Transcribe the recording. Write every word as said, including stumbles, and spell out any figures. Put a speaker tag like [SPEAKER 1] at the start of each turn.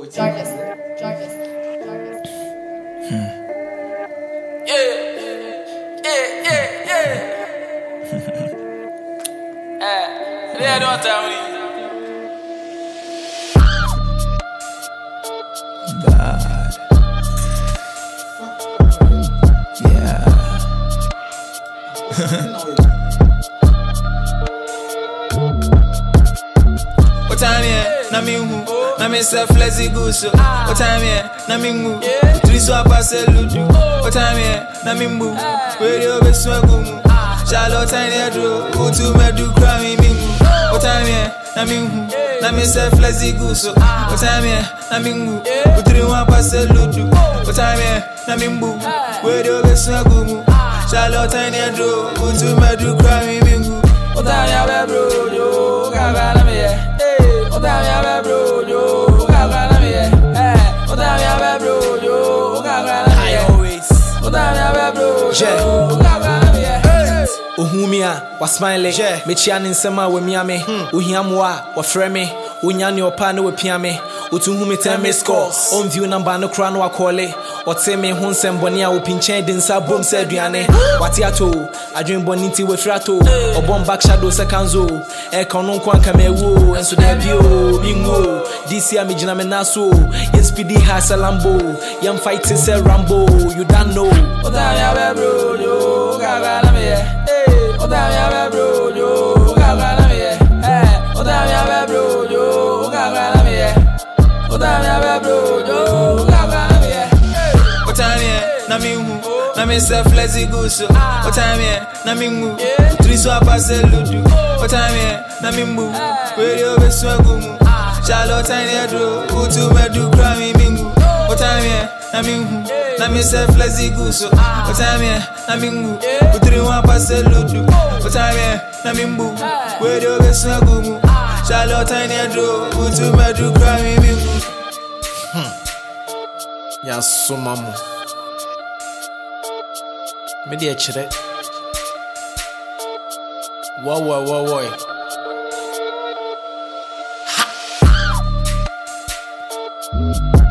[SPEAKER 1] Jarvis, Jarvis, Jarvis.
[SPEAKER 2] Hmm. Yeah, yeah, yeah, yeah. Eh, they don't tell me.
[SPEAKER 3] Bad. Yeah. What time yeah? Na me who? Na me self lazy goose. What time yeah? Na me who? Three swap a ludu. What time yeah? Na me who? Radio be swagumu. Charlotte tiny dro. Utu me do crami mingu. What time yeah? Na me who? Na me self lazy goose. What time yeah? Na me who? Three swap a ludu. What time yeah? Na me who? Radio be swagumu. Charlotte tiny dro. Utu me do crami mingu.
[SPEAKER 2] What time yeah, bro? Yo, gaga me yeah. What time ya bro, yo, gaga me eh. What time ya bro, yo, gaga me I always. What time ya bro, yo, gaga me eh.
[SPEAKER 4] Ohumia was smiling. Me chianin sema we miame. Uhiamwa wa frame. Unyani opane we piame. Utuhumi ten me score. On view number no crown wa call. Ote me hun semboni a upinchen din sa bom se aduane. Wati ato, adwen boni ti we frato. Obon back shadow sekanzo. E kono kwa kamewo, enso da bio, bingo. This year me jina me naso. Yes P D has a lambo. Yam fighting se Rambo. You don't know.
[SPEAKER 2] Oda ya bro, yo, gaga me eh. Oda ya bro, yo, gaga me eh. Oda ya bro, yo, gaga me eh. Oda ya bro, yo, gaga me eh.
[SPEAKER 3] What time yeah? Na me who? Na me self lazy goose. What time yeah? Na me who? Three swap a ludu. What time yeah? Na me who? Radio be swagumu. Charlotte tiny dro. Utu me do crami mingu. What time yeah? Na me who? Na me self lazy goose. What time yeah? Na me who? Three swap a ludu. What time yeah? Na me who? Radio be swagumu. Charlotte tiny dro. Utu me do crami mingu.
[SPEAKER 4] Ya somamu. Me de chere. Wo wo wo wo. Ha.